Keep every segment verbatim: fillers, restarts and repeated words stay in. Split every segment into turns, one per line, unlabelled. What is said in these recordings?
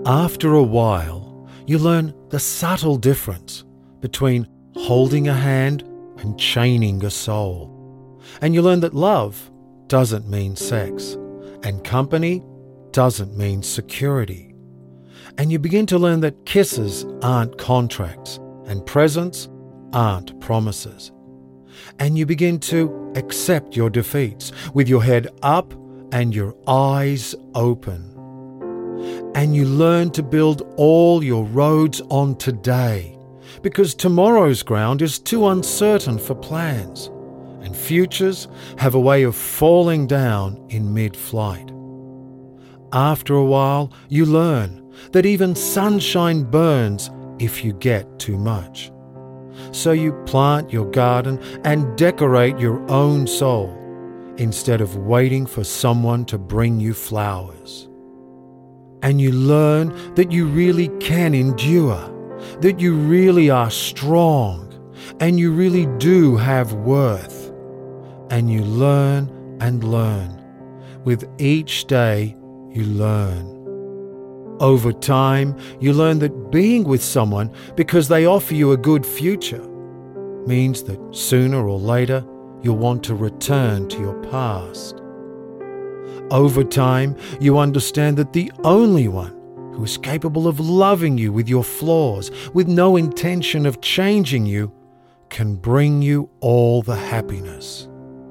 After a while, you learn the subtle difference between holding a hand and chaining a soul. And you learn that love doesn't mean sex, and company doesn't mean security. And you begin to learn that kisses aren't contracts, and presents aren't promises. And you begin to accept your defeats with your head up and your eyes open. And you learn to build all your roads on today, because tomorrow's ground is too uncertain for plans, and futures have a way of falling down in mid-flight. After a while, you learn that even sunshine burns if you get too much. So you plant your garden and decorate your own soul, instead of waiting for someone to bring you flowers. And you learn that you really can endure, that you really are strong, and you really do have worth. And you learn and learn. With each day, you learn. Over time, you learn that being with someone because they offer you a good future means that sooner or later you'll want to return to your past. Over time, you understand that the only one who is capable of loving you with your flaws, with no intention of changing you, can bring you all the happiness.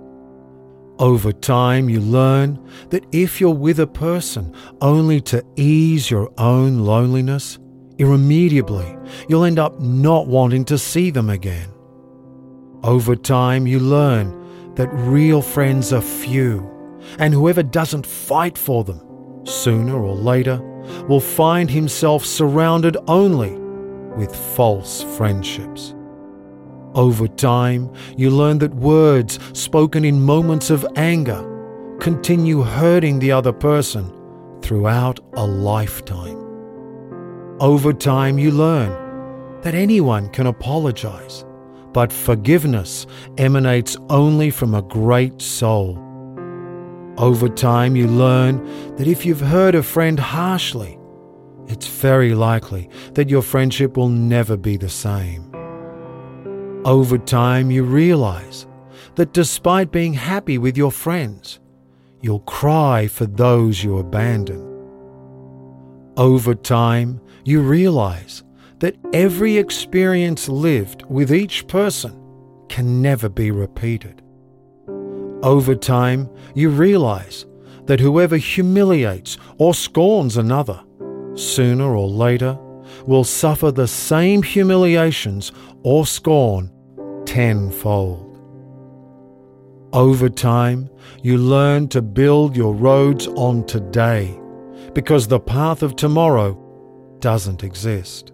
Over time, you learn that if you're with a person only to ease your own loneliness, irremediably you'll end up not wanting to see them again. Over time, you learn that real friends are few, and whoever doesn't fight for them, sooner or later, will find himself surrounded only with false friendships. Over time, you learn that words spoken in moments of anger continue hurting the other person throughout a lifetime. Over time, you learn that anyone can apologize, but forgiveness emanates only from a great soul. Over time, you learn that if you've hurt a friend harshly, it's very likely that your friendship will never be the same. Over time, you realize that despite being happy with your friends, you'll cry for those you abandon. Over time, you realize that every experience lived with each person can never be repeated. Over time, you realize that whoever humiliates or scorns another, sooner or later, will suffer the same humiliations or scorn tenfold. Over time, you learn to build your roads on today, because the path of tomorrow doesn't exist.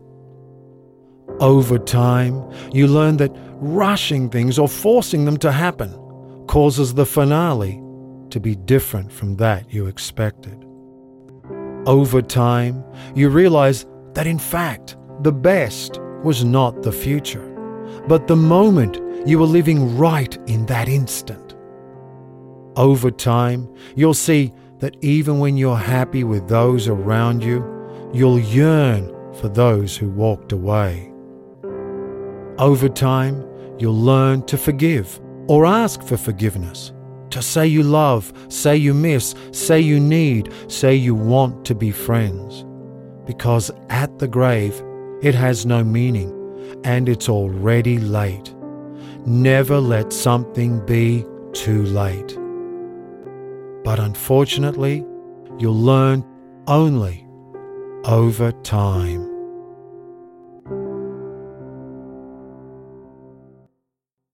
Over time, you learn that rushing things or forcing them to happen causes the finale to be different from that you expected. Over time, you realize that in fact, the best was not the future, but the moment you were living right in that instant. Over time, you'll see that even when you're happy with those around you, you'll yearn for those who walked away. Over time, you'll learn to forgive or ask for forgiveness, to say you love, say you miss, say you need, say you want to be friends. Because at the grave, it has no meaning, and it's already late. Never let something be too late. But unfortunately, you'll learn only over time.